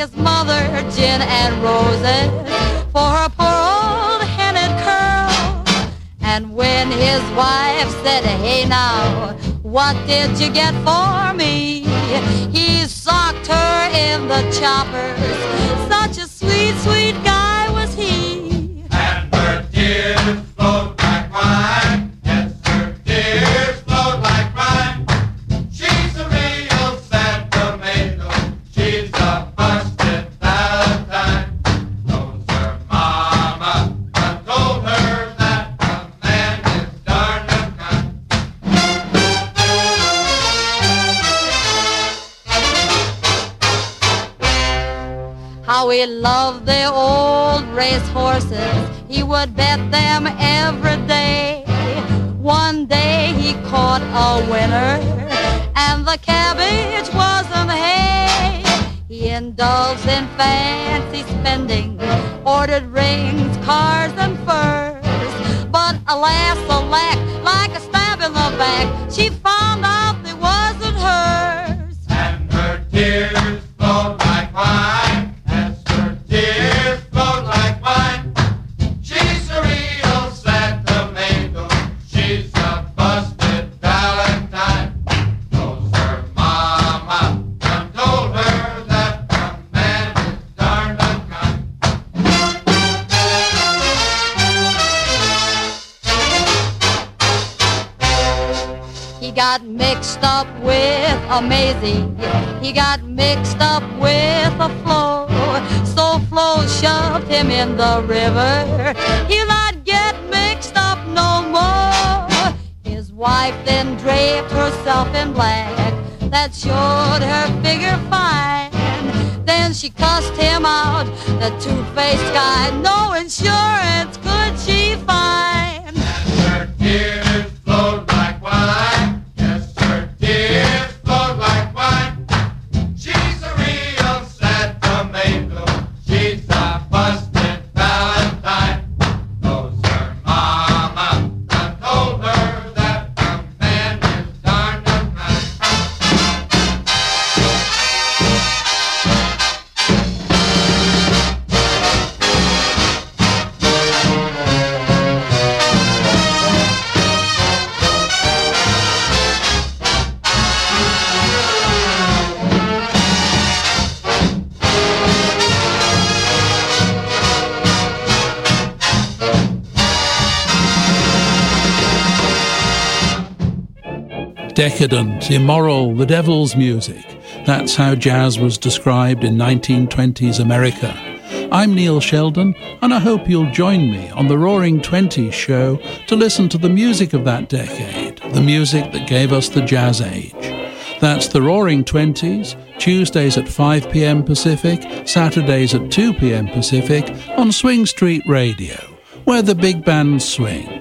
his mother gin and roses for her poor old headed curl. And when his wife said, hey now, what did you get for me? He socked her in the choppers. Such a sweet, sweet guy was he. And her tears flowed like wine. Yes, her tears flowed like wine. She's a real sad tomato. She's a busted Valentine. Knows her mama done told her that a man is darn unkind. How he loved the old race horses. He would bet them every day. One day he caught a winner, and the cabbage wasn't hay. He indulged in fancy spending, ordered rings, cars, and furs. But alas, alack, like a stab in the back, she found out it wasn't hers. And her tears flowed like wine. Yes, her tears flowed like wine. She's a real sad tomato. She's a busted Valentine. Knows her mama done told her that a man is darn unkind. He got mixed up with a Maisie. He got mixed up with a Flo. So Flo shoved him in the river. He'll not get mixed up no more. His wife then draped herself in black. That showed her figure fine. Then she cussed him out, the two-faced guy. No insurance could she find. And her tears flowed like wine. Yes, her tears flowed like wine. She's a real sad tomato. She's a busted Valentine. Knows her mama done told her that a man is darn unkind. Decadent, immoral, the devil's music. That's how jazz was described in 1920s America. I'm Neil Sheldon, and I hope you'll join me on the Roaring Twenties show to listen to the music of that decade, the music that gave us the jazz age. That's the Roaring Twenties, Tuesdays at 5 p.m. Pacific, Saturdays at 2 p.m. Pacific on Swing Street Radio, where the big bands swing.